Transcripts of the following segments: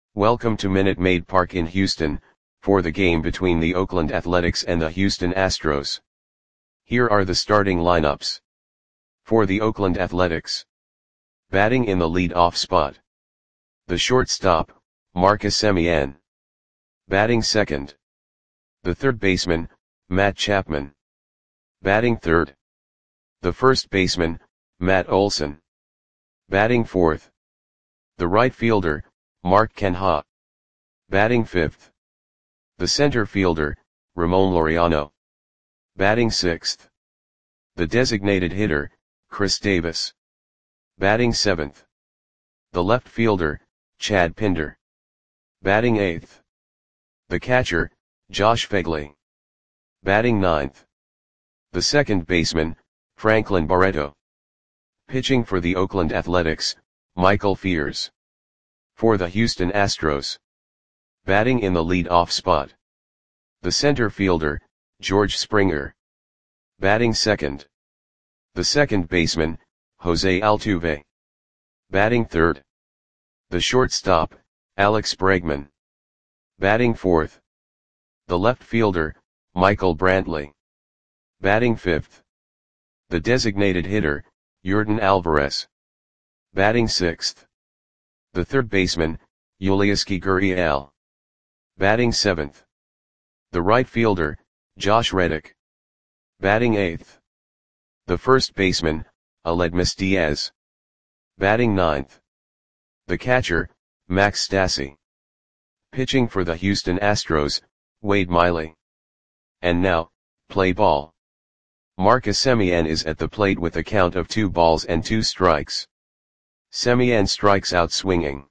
Welcome to Minute Maid Park in Houston, for the game between the Oakland Athletics and the Houston Astros. Here are the starting lineups. For the Oakland Athletics. Batting in the lead-off spot. The shortstop, Marcus Semien. Batting second. The third baseman, Matt Chapman. Batting third. The first baseman, Matt Olson. Batting fourth. The right fielder, Mark Canha. Batting fifth. The center fielder, Ramon Laureano. Batting sixth. The designated hitter, Chris Davis. Batting seventh. The left fielder, Chad Pinder. Batting eighth. The catcher, Josh Phegley. Batting ninth. The second baseman, Franklin Barreto. Pitching for the Oakland Athletics, Michael Fears. For the Houston Astros. Batting in the lead-off spot. The center fielder, George Springer. Batting second. The second baseman, Jose Altuve. Batting third. The shortstop, Alex Bregman. Batting fourth. The left fielder, Michael Brantley. Batting fifth. The designated hitter, Yordan Alvarez. Batting sixth. The third baseman, Yulieski Gurriel. Batting seventh. The right fielder, Josh Reddick. Batting eighth. The first baseman, Aledmys Diaz. Batting ninth. The catcher, Max Stassi. Pitching for the Houston Astros, Wade Miley. And now, play ball. Marcus Semien is at the plate with a count of 2 balls and 2 strikes. Semien strikes out swinging.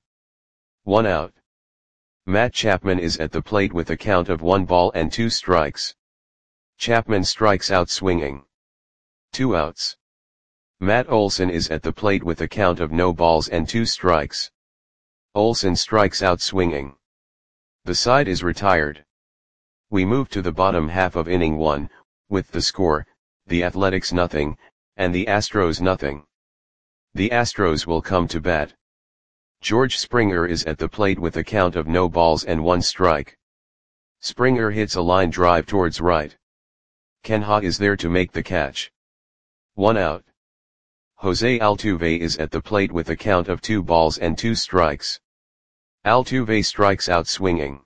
1 out. Matt Chapman is at the plate with a count of 1 ball and 2 strikes. Chapman strikes out swinging. 2 outs. Matt Olson is at the plate with a count of no balls and 2 strikes. Olson strikes out swinging. The side is retired. We move to the bottom half of inning 1, with the score, the Athletics 0, and the Astros 0. The Astros will come to bat. George Springer is at the plate with a count of no balls and 1 strike. Springer hits a line drive towards right. Canha is there to make the catch. 1 out. Jose Altuve is at the plate with a count of 2 balls and 2 strikes. Altuve strikes out swinging.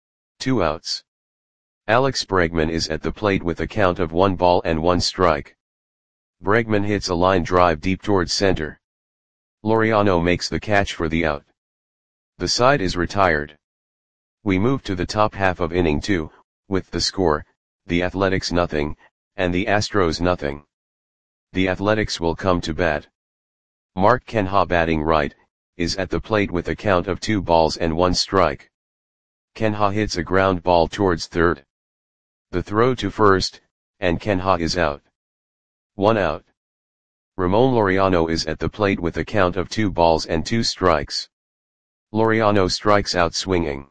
2 outs. Alex Bregman is at the plate with a count of 1 ball and 1 strike. Bregman hits a line drive deep towards center. Laureano makes the catch for the out. The side is retired. We move to the top half of inning 2, with the score, the Athletics 0, and the Astros 0. The Athletics will come to bat. Mark Canha, batting right, is at the plate with a count of 2 balls and 1 strike. Canha hits a ground ball towards third. The throw to first, and Canha is out. 1 out. Ramon Laureano is at the plate with a count of 2 balls and 2 strikes. Laureano strikes out swinging.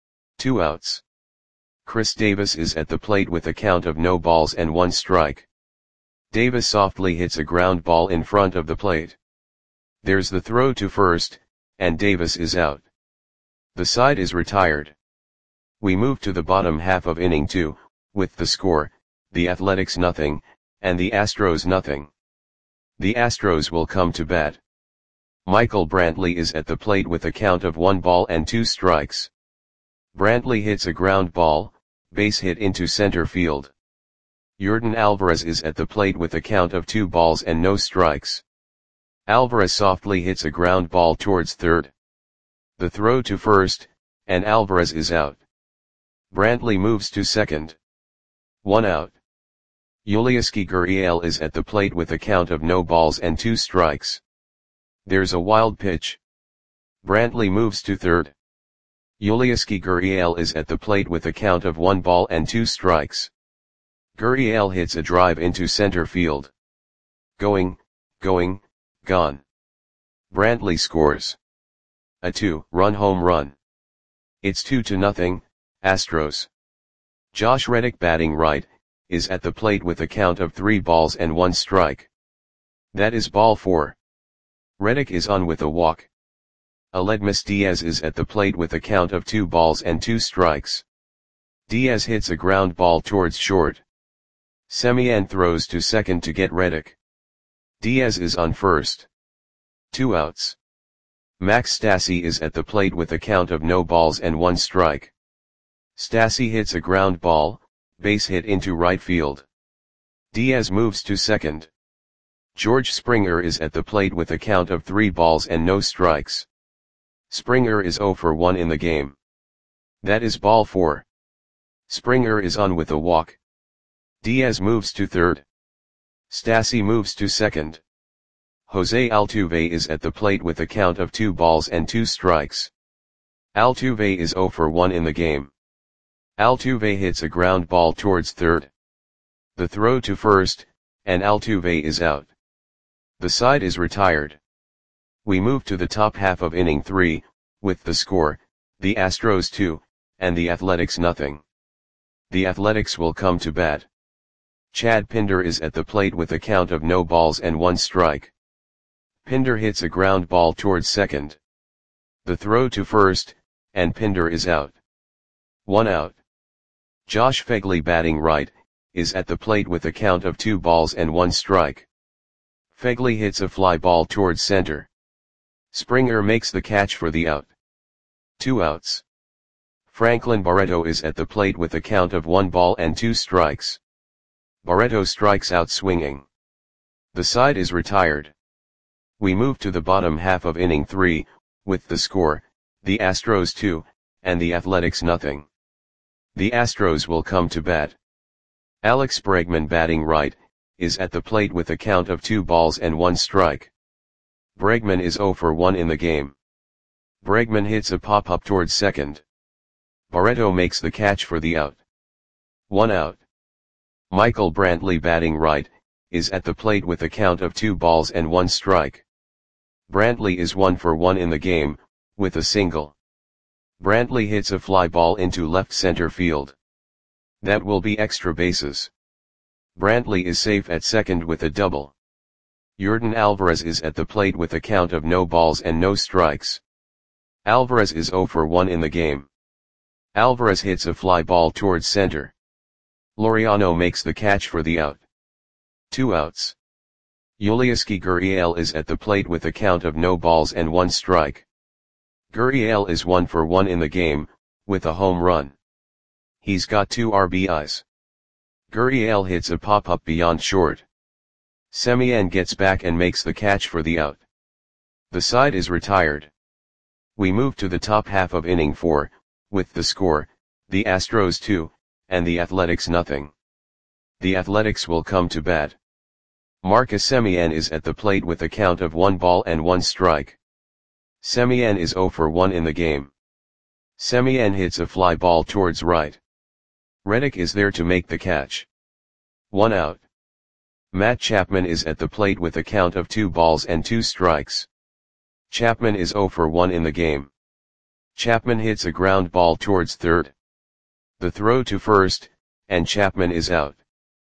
2 outs. Chris Davis is at the plate with a count of no balls and 1 strike. Davis softly hits a ground ball in front of the plate. There's the throw to first, and Davis is out. The side is retired. We move to the bottom half of inning 2, with the score, the Athletics 0, and the Astros 0. The Astros will come to bat. Michael Brantley is at the plate with a count of 1 ball and 2 strikes. Brantley hits a ground ball, base hit into center field. Yordan Alvarez is at the plate with a count of 2 balls and no strikes. Alvarez softly hits a ground ball towards third. The throw to first, and Alvarez is out. Brantley moves to second. 1 out. Yulieski Gurriel is at the plate with a count of no balls and 2 strikes. There's a wild pitch. Brantley moves to third. Yulieski Gurriel is at the plate with a count of 1 ball and 2 strikes. Gurriel hits a drive into center field. Going, gone. Brantley scores a 2-run home run. It's 2-0, Astros. Josh Reddick, batting right, is at the plate with a count of 3 balls and 1 strike. That is ball 4. Reddick is on with a walk. Aledmus Diaz is at the plate with a count of 2 balls and 2 strikes. Diaz hits a ground ball towards short. Semien throws to second to get Reddick. Diaz is on first. 2 outs. Max Stassi is at the plate with a count of no balls and 1 strike. Stassi hits a ground ball, base hit into right field. Diaz moves to second. George Springer is at the plate with a count of 3 balls and no strikes. Springer is 0 for 1 in the game. That is ball 4. Springer is on with a walk. Diaz moves to third. Stassi moves to second. Jose Altuve is at the plate with a count of 2 balls and 2 strikes. Altuve is 0 for 1 in the game. Altuve hits a ground ball towards third. The throw to first, and Altuve is out. The side is retired. We move to the top half of inning 3, with the score, the Astros 2, and the Athletics nothing. The Athletics will come to bat. Chad Pinder is at the plate with a count of no balls and 1 strike. Pinder hits a ground ball towards second. The throw to first, and Pinder is out. 1 out. Josh Phegley batting right, is at the plate with a count of 2 balls and 1 strike. Phegley hits a fly ball towards center. Springer makes the catch for the out. 2 outs. Franklin Barreto is at the plate with a count of 1 ball and 2 strikes. Barreto strikes out swinging. The side is retired. We move to the bottom half of inning 3, with the score, the Astros 2, and the Athletics nothing. The Astros will come to bat. Alex Bregman batting right, is at the plate with a count of 2 balls and 1 strike. Bregman is 0 for 1 in the game. Bregman hits a pop-up towards second. Barreto makes the catch for the out. 1 out. Michael Brantley batting right, is at the plate with a count of 2 balls and 1 strike. Brantley is 1 for 1 in the game, with a single. Brantley hits a fly ball into left center field. That will be extra bases. Brantley is safe at second with a double. Yordan Alvarez is at the plate with a count of no balls and no strikes. Alvarez is 0 for 1 in the game. Alvarez hits a fly ball towards center. Laureano makes the catch for the out. 2 outs. Yulieski Gurriel is at the plate with a count of no balls and 1 strike. Gurriel is 1 for 1 in the game, with a home run. He's got 2 RBIs. Gurriel hits a pop-up beyond short. Semien gets back and makes the catch for the out. The side is retired. We move to the top half of inning 4, with the score, the Astros 2, and the Athletics nothing. The Athletics will come to bat. Marcus Semien is at the plate with a count of 1 ball and 1 strike. Semien is 0 for 1 in the game. Semien hits a fly ball towards right. Reddick is there to make the catch. 1 out. Matt Chapman is at the plate with a count of 2 balls and 2 strikes. Chapman is 0 for 1 in the game. Chapman hits a ground ball towards third. The throw to first, and Chapman is out.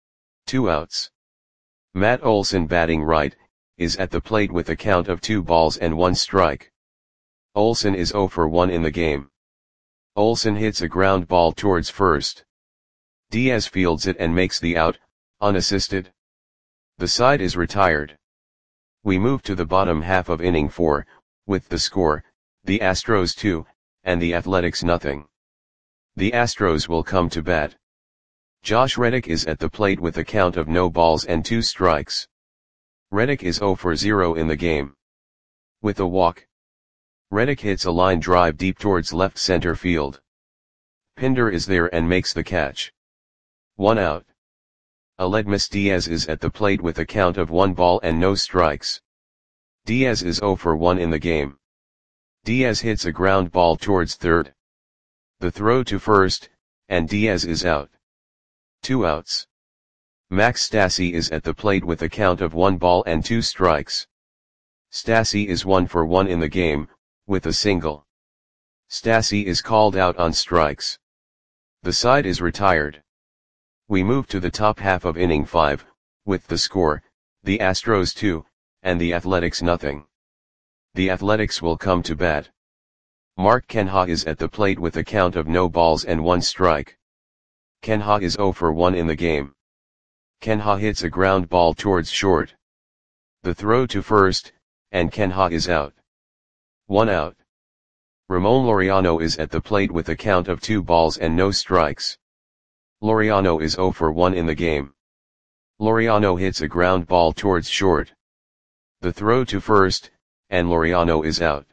2 outs. Matt Olson batting right, is at the plate with a count of 2 balls and 1 strike. Olson is 0 for 1 in the game. Olson hits a ground ball towards first. Diaz fields it and makes the out, unassisted. The side is retired. We move to the bottom half of inning 4, with the score, the Astros 2, and the Athletics nothing. The Astros will come to bat. Josh Reddick is at the plate with a count of no balls and 2 strikes. Reddick is 0 for 0 in the game. With a walk. Reddick hits a line drive deep towards left center field. Pinder is there and makes the catch. 1 out. Aledmus Diaz is at the plate with a count of 1 ball and no strikes. Diaz is 0 for 1 in the game. Diaz hits a ground ball towards third. The throw to first, and Diaz is out. 2 outs. Max Stassi is at the plate with a count of 1 ball and 2 strikes. Stassi is 1 for 1 in the game, with a single. Stassi is called out on strikes. The side is retired. We move to the top half of inning 5, with the score, the Astros 2, and the Athletics nothing. The Athletics will come to bat. Mark Kenha is at the plate with a count of no balls and 1 strike. Kenha is 0 for 1 in the game. Kenha hits a ground ball towards short. The throw to first, and Kenha is out. 1 out. Ramon Laureano is at the plate with a count of 2 balls and no strikes. Laureano is 0 for 1 in the game. Laureano hits a ground ball towards short. The throw to first, and Laureano is out.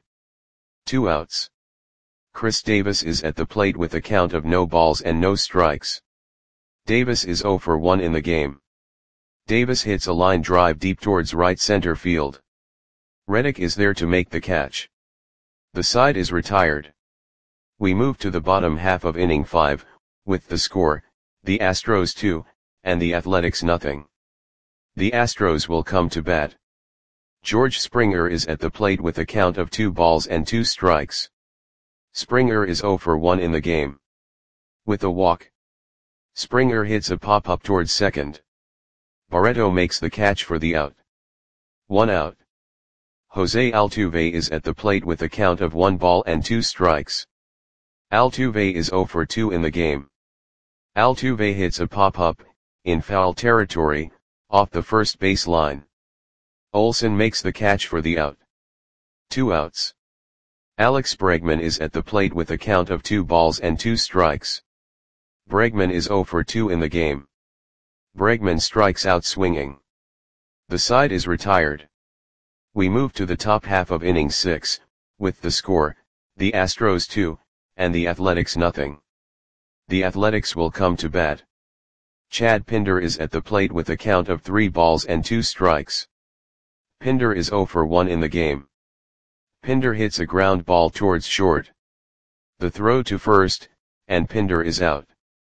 2 outs. Chris Davis is at the plate with a count of no balls and no strikes. Davis is 0 for 1 in the game. Davis hits a line drive deep towards right center field. Reddick is there to make the catch. The side is retired. We move to the bottom half of inning 5, with the score, the Astros 2, and the Athletics nothing. The Astros will come to bat. George Springer is at the plate with a count of 2 balls and 2 strikes. Springer is 0 for 1 in the game. With a walk, Springer hits a pop-up towards second. Barreto makes the catch for the out. 1 out. Jose Altuve is at the plate with a count of 1 ball and 2 strikes. Altuve is 0 for 2 in the game. Altuve hits a pop-up, in foul territory, off the first base line. Olson makes the catch for the out. 2 outs. Alex Bregman is at the plate with a count of 2 balls and 2 strikes. Bregman is 0 for 2 in the game. Bregman strikes out swinging. The side is retired. We move to the top half of inning 6, with the score, the Astros 2, and the Athletics nothing. The Athletics will come to bat. Chad Pinder is at the plate with a count of 3 balls and 2 strikes. Pinder is 0 for 1 in the game. Pinder hits a ground ball towards short. The throw to first, and Pinder is out.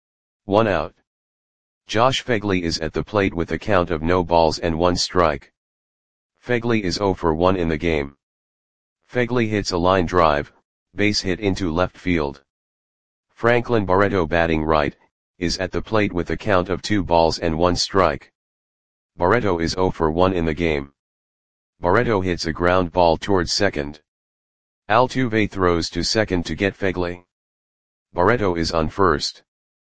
1 out. Josh Phegley is at the plate with a count of no balls and 1 strike. Phegley is 0 for 1 in the game. Phegley hits a line drive, base hit into left field. Franklin Barreto, batting right, is at the plate with a count of 2 balls and 1 strike. Barreto is 0 for 1 in the game. Barreto hits a ground ball towards second. Altuve throws to second to get Phegley. Barreto is on first.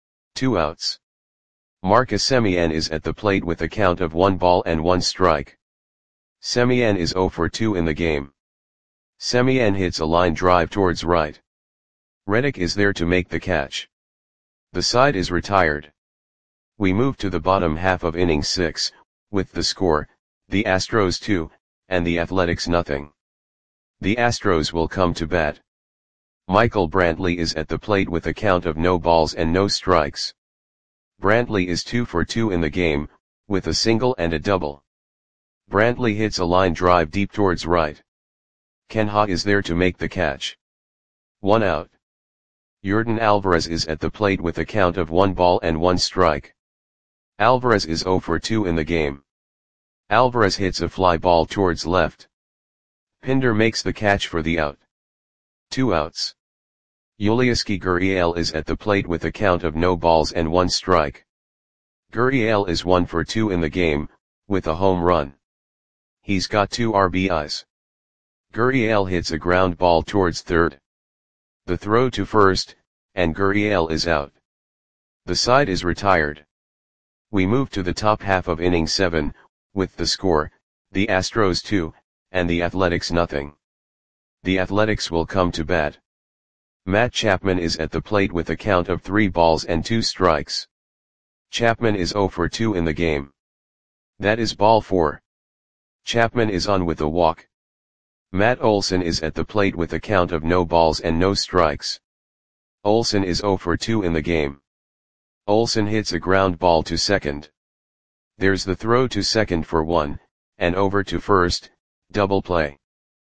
2 outs. Marcus Semien is at the plate with a count of 1 ball and 1 strike. Semien is 0 for 2 in the game. Semien hits a line drive towards right. Reddick is there to make the catch. The side is retired. We move to the bottom half of inning 6, with the score, the Astros 2, and the Athletics nothing. The Astros will come to bat. Michael Brantley is at the plate with a count of no balls and no strikes. Brantley is 2 for 2 in the game, with a single and a double. Brantley hits a line drive deep towards right. Kenha is there to make the catch. 1 out. Yordan Alvarez is at the plate with a count of 1 ball and 1 strike. Alvarez is 0 for 2 in the game. Alvarez hits a fly ball towards left. Pinder makes the catch for the out. 2 outs. Yulieski Gurriel is at the plate with a count of no balls and 1 strike. Gurriel is 1 for 2 in the game, with a home run. He's got 2 RBIs. Gurriel hits a ground ball towards third. The throw to first, and Gurriel is out. The side is retired. We move to the top half of inning 7, with the score, the Astros 2, and the Athletics nothing. The Athletics will come to bat. Matt Chapman is at the plate with a count of 3 balls and 2 strikes. Chapman is 0 for 2 in the game. That is ball 4. Chapman is on with a walk. Matt Olson is at the plate with a count of no balls and no strikes. Olson is 0 for 2 in the game. Olson hits a ground ball to second. There's the throw to second for 1, and over to first, double play.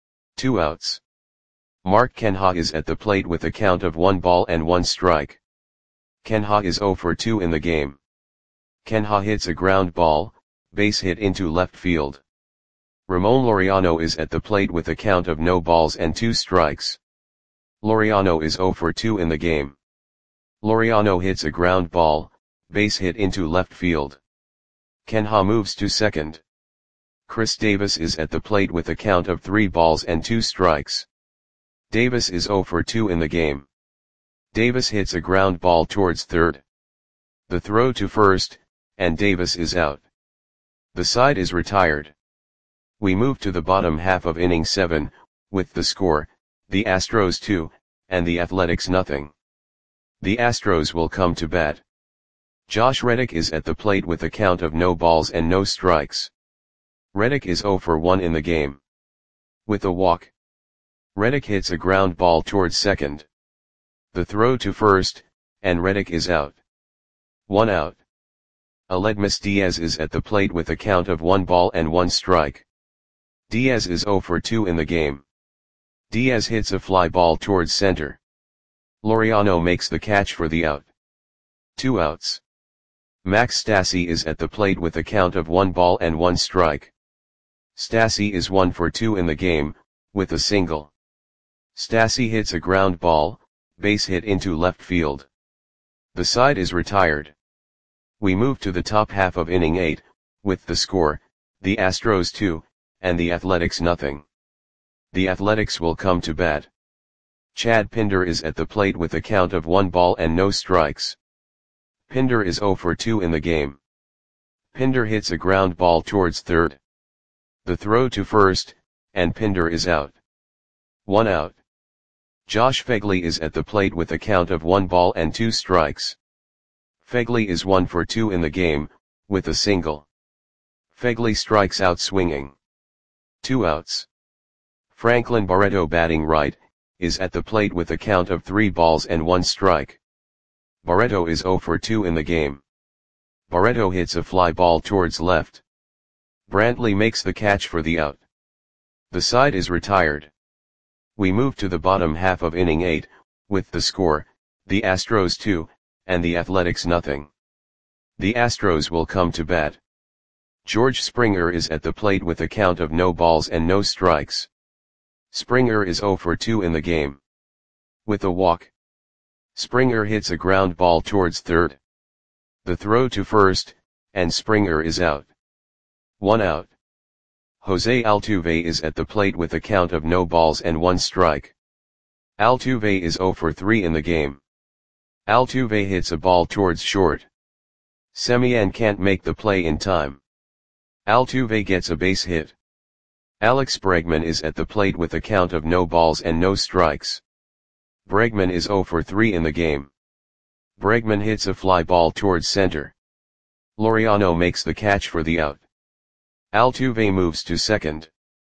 2 outs. Mark Kenha is at the plate with a count of 1 ball and 1 strike. Kenha is 0 for 2 in the game. Kenha hits a ground ball, base hit into left field. Ramon Laureano is at the plate with a count of no balls and 2 strikes. Laureano is 0 for 2 in the game. Laureano hits a ground ball, base hit into left field. Kenha moves to second. Chris Davis is at the plate with a count of 3 balls and 2 strikes. Davis is 0 for 2 in the game. Davis hits a ground ball towards third. The throw to first, and Davis is out. The side is retired. We move to the bottom half of inning 7, with the score, the Astros 2, and the Athletics nothing. The Astros will come to bat. Josh Reddick is at the plate with a count of no balls and no strikes. Reddick is 0 for 1 in the game. With a walk, Reddick hits a ground ball towards second. The throw to first, and Reddick is out. 1 out. Aledmys Diaz is at the plate with a count of 1 ball and 1 strike. Diaz is 0 for 2 in the game. Diaz hits a fly ball towards center. Laureano makes the catch for the out. 2 outs. Max Stassi is at the plate with a count of 1 ball and 1 strike. Stassi is 1 for 2 in the game, with a single. Stassi hits a ground ball, base hit into left field. The side is retired. We move to the top half of inning 8, with the score, the Astros 2, and the Athletics nothing. The Athletics will come to bat. Chad Pinder is at the plate with a count of 1 ball and no strikes. Pinder is 0 for 2 in the game. Pinder hits a ground ball towards third. The throw to first, and Pinder is out. 1 out. Josh Phegley is at the plate with a count of 1 ball and 2 strikes. Phegley is 1 for 2 in the game, with a single. Phegley strikes out swinging. 2 outs. Franklin Barreto batting right, is at the plate with a count of 3 balls and 1 strike. Barreto is 0 for 2 in the game. Barreto hits a fly ball towards left. Brantley makes the catch for the out. The side is retired. We move to the bottom half of inning 8, with the score, the Astros 2, and the Athletics nothing. The Astros will come to bat. George Springer is at the plate with a count of no balls and no strikes. Springer is 0 for 2 in the game. With a walk, Springer hits a ground ball towards third. The throw to first, and Springer is out. 1 out. Jose Altuve is at the plate with a count of no balls and 1 strike. Altuve is 0 for 3 in the game. Altuve hits a ball towards short. Semien can't make the play in time. Altuve gets a base hit. Alex Bregman is at the plate with a count of no balls and no strikes. Bregman is 0 for 3 in the game. Bregman hits a fly ball towards center. Laureano makes the catch for the out. Altuve moves to second.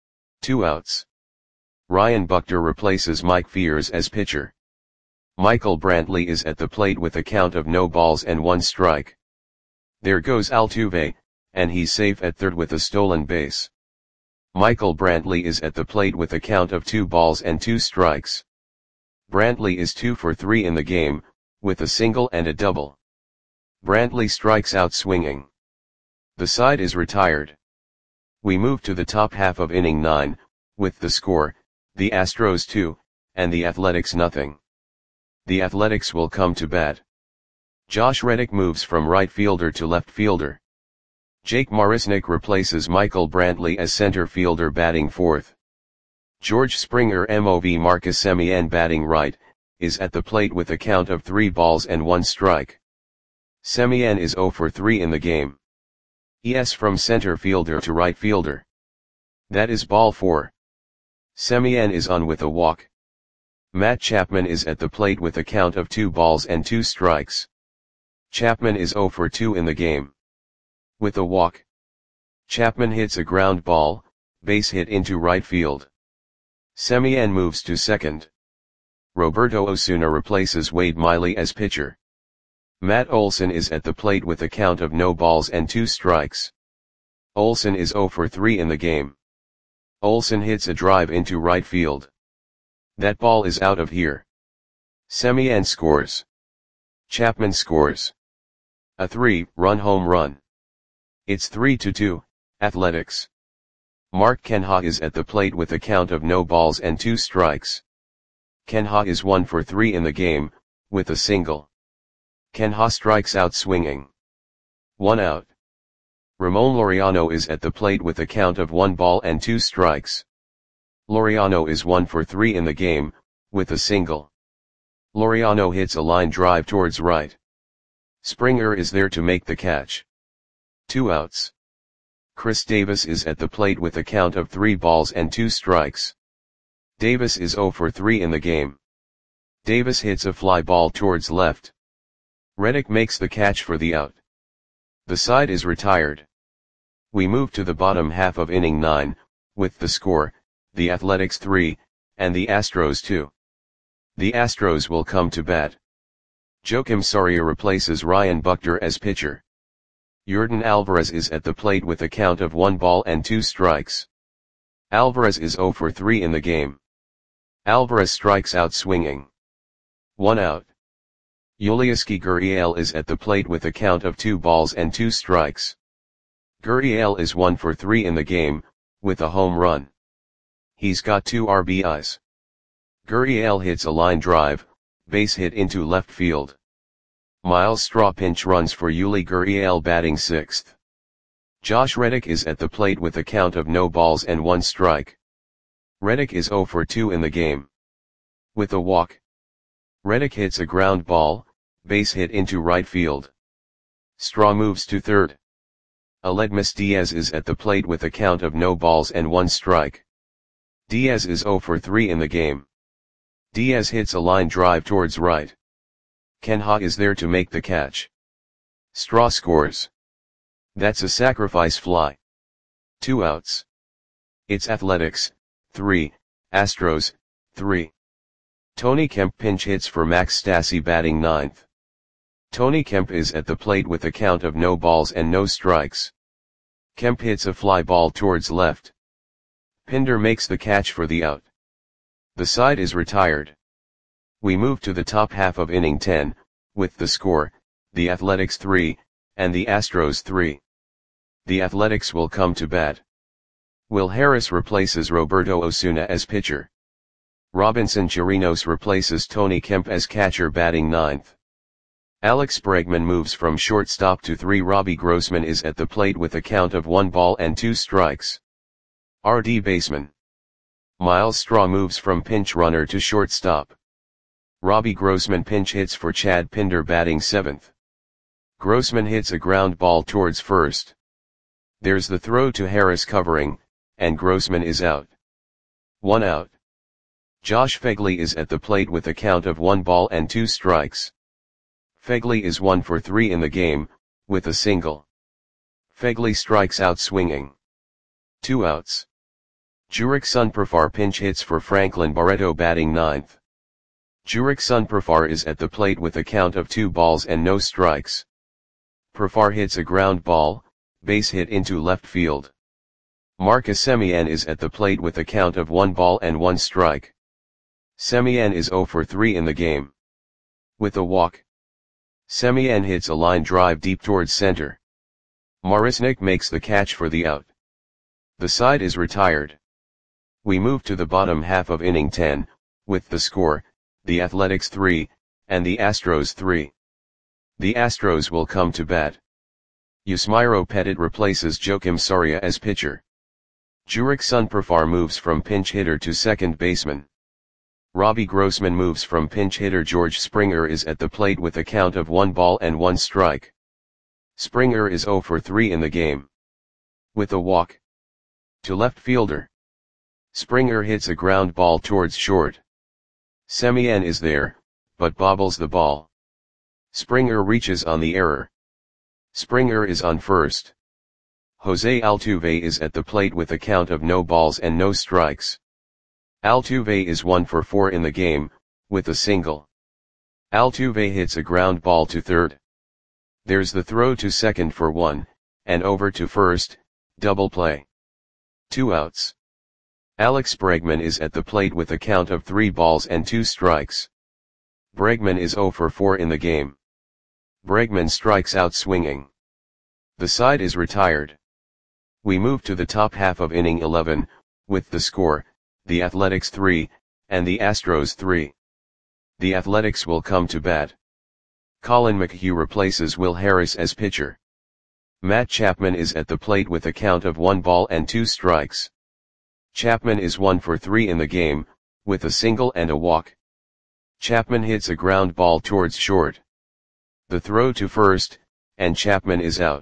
2 outs. Ryan Buchter replaces Mike Fiers as pitcher. Michael Brantley is at the plate with a count of no balls and 1 strike. There goes Altuve, and he's safe at third with a stolen base. Michael Brantley is at the plate with a count of 2 balls and 2 strikes. Brantley is 2 for 3 in the game, with a single and a double. Brantley strikes out swinging. The side is retired. We move to the top half of inning 9, with the score, the Astros 2, and the Athletics nothing. The Athletics will come to bat. Josh Reddick moves from right fielder to left fielder. Jake Marisnick replaces Michael Brantley as center fielder batting fourth. George Springer MOV Marcus Semien batting right, is at the plate with a count of 3 balls and 1 strike. Semien is 0 for 3 in the game. ES from center fielder to right fielder. That is ball 4. Semien is on with a walk. Matt Chapman is at the plate with a count of 2 balls and 2 strikes. Chapman is 0 for 2 in the game. With a walk, Chapman hits a ground ball, base hit into right field. Semien moves to second. Roberto Osuna replaces Wade Miley as pitcher. Matt Olson is at the plate with a count of no balls and 2 strikes. Olson is 0 for 3 in the game. Olson hits a drive into right field. That ball is out of here. Semien scores. Chapman scores. A 3-run home run. It's 3-2, Athletics. Mark Canha is at the plate with a count of no balls and 2 strikes. Canha is 1 for 3 in the game, with a single. Canha strikes out swinging. 1 out. Ramon Laureano is at the plate with a count of 1 ball and 2 strikes. Laureano is 1 for 3 in the game, with a single. Laureano hits a line drive towards right. Springer is there to make the catch. 2 outs. Chris Davis is at the plate with a count of 3 balls and 2 strikes. Davis is 0 for 3 in the game. Davis hits a fly ball towards left. Reddick makes the catch for the out. The side is retired. We move to the bottom half of inning 9, with the score, the Athletics 3, and the Astros 2. The Astros will come to bat. Joakim Soria replaces Ryan Buchter as pitcher. Yordan Alvarez is at the plate with a count of 1 ball and 2 strikes. Alvarez is 0 for 3 in the game. Alvarez strikes out swinging. 1 out. Yulieski Gurriel is at the plate with a count of 2 balls and 2 strikes. Gurriel is 1 for 3 in the game, with a home run. He's got 2 RBIs. Gurriel hits a line drive, base hit into left field. Miles Straw pinch runs for Yuli Gurriel batting 6th. Josh Reddick is at the plate with a count of no balls and 1 strike. Reddick is 0 for 2 in the game. With a walk. Reddick hits a ground ball, base hit into right field. Straw moves to third. Aledmus Diaz is at the plate with a count of no balls and 1 strike. Diaz is 0 for 3 in the game. Diaz hits a line drive towards right. Ken Ha is there to make the catch. Straw scores. That's a sacrifice fly. 2 outs. It's Athletics, 3, Astros, 3. Tony Kemp pinch hits for Max Stassi batting 9th. Tony Kemp is at the plate with a count of no balls and no strikes. Kemp hits a fly ball towards left. Pinder makes the catch for the out. The side is retired. We move to the top half of inning 10, with the score, the Athletics 3, and the Astros 3. The Athletics will come to bat. Will Harris replaces Roberto Osuna as pitcher. Robinson Chirinos replaces Tony Kemp as catcher batting 9th. Alex Bregman moves from shortstop to 3. Robbie Grossman is at the plate with a count of 1 ball and 2 strikes. RD baseman. Miles Straw moves from pinch runner to shortstop. Robbie Grossman pinch hits for Chad Pinder batting 7th. Grossman hits a ground ball towards first. There's the throw to Harris covering, and Grossman is out. 1 out. Josh Phegley is at the plate with a count of 1 ball and 2 strikes. Phegley is 1 for 3 in the game, with a single. Phegley strikes out swinging. 2 outs. Jurick Sunprafar pinch hits for Franklin Barreto batting 9th. Jurick Sunprafar is at the plate with a count of 2 balls and no strikes. Profar hits a ground ball, base hit into left field. Marcus Semien is at the plate with a count of 1 ball and 1 strike. Semien is 0 for 3 in the game. With a walk. Semien hits a line drive deep towards center. Marisnick makes the catch for the out. The side is retired. We move to the bottom half of inning 10, with the score, the Athletics 3, and the Astros 3. The Astros will come to bat. Yusmeiro Petit replaces Joakim Soria as pitcher. Jurick Sunprafar moves from pinch hitter to second baseman. Robbie Grossman moves from pinch hitter. George Springer is at the plate with a count of 1 ball and 1 strike. Springer is 0 for 3 in the game. With a walk. To left fielder. Springer hits a ground ball towards short. Semien is there, but bobbles the ball. Springer reaches on the error. Springer is on first. Jose Altuve is at the plate with a count of no balls and no strikes. Altuve is 1 for 4 in the game, with a single. Altuve hits a ground ball to third. There's the throw to second for 1, and over to first, double play. 2 outs. Alex Bregman is at the plate with a count of 3 balls and 2 strikes. Bregman is 0 for 4 in the game. Bregman strikes out swinging. The side is retired. We move to the top half of inning 11, with the score, the Athletics 3, and the Astros 3. The Athletics will come to bat. Colin McHugh replaces Will Harris as pitcher. Matt Chapman is at the plate with a count of 1 ball and 2 strikes. Chapman is 1 for 3 in the game, with a single and a walk. Chapman hits a ground ball towards short. The throw to first, and Chapman is out.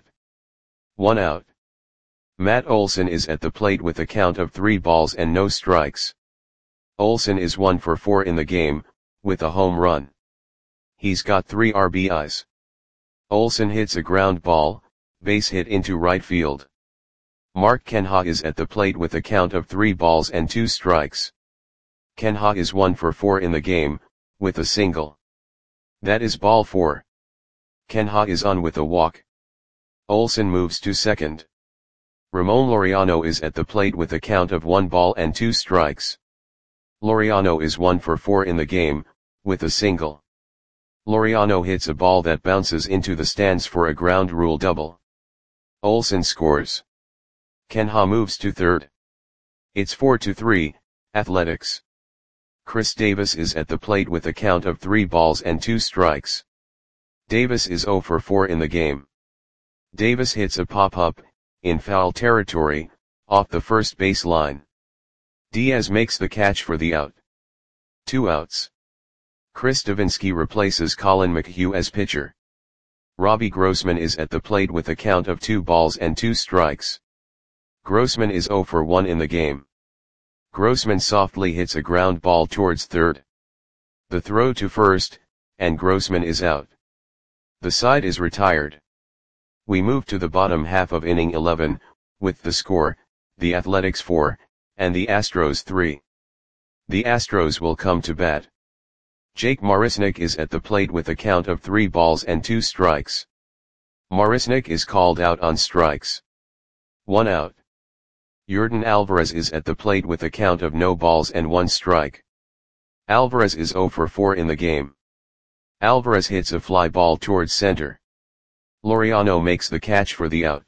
1 out. Matt Olson is at the plate with a count of 3 balls and no strikes. Olson is 1 for 4 in the game, with a home run. He's got 3 RBIs. Olson hits a ground ball, base hit into right field. Mark Canha is at the plate with a count of 3 balls and 2 strikes. Canha is 1 for 4 in the game, with a single. That is ball 4. Canha is on with a walk. Olson moves to second. Ramon Laureano is at the plate with a count of 1 ball and 2 strikes. Laureano is 1 for 4 in the game, with a single. Laureano hits a ball that bounces into the stands for a ground rule double. Olson scores. Canha moves to third. It's 4-3, Athletics. Chris Davis is at the plate with a count of 3 balls and 2 strikes. Davis is 0 for 4 in the game. Davis hits a pop-up, in foul territory, off the first base line. Diaz makes the catch for the out. 2 outs. Chris Davinsky replaces Colin McHugh as pitcher. Robbie Grossman is at the plate with a count of 2 balls and 2 strikes. Grossman is 0 for 1 in the game. Grossman softly hits a ground ball towards third. The throw to first, and Grossman is out. The side is retired. We move to the bottom half of inning 11, with the score, the Athletics 4, and the Astros 3. The Astros will come to bat. Jake Marisnick is at the plate with a count of 3 balls and 2 strikes. Marisnick is called out on strikes. 1 out. Yordan Alvarez is at the plate with a count of no balls and 1 strike. Alvarez is 0 for 4 in the game. Alvarez hits a fly ball towards center. Laureano makes the catch for the out.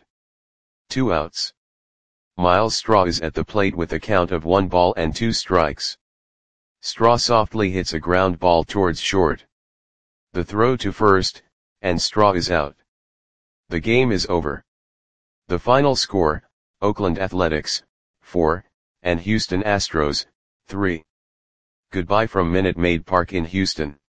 2 outs. Miles Straw is at the plate with a count of 1 ball and 2 strikes. Straw softly hits a ground ball towards short. The throw to first, and Straw is out. The game is over. The final score, Oakland Athletics, 4, and Houston Astros, 3. Goodbye from Minute Maid Park in Houston.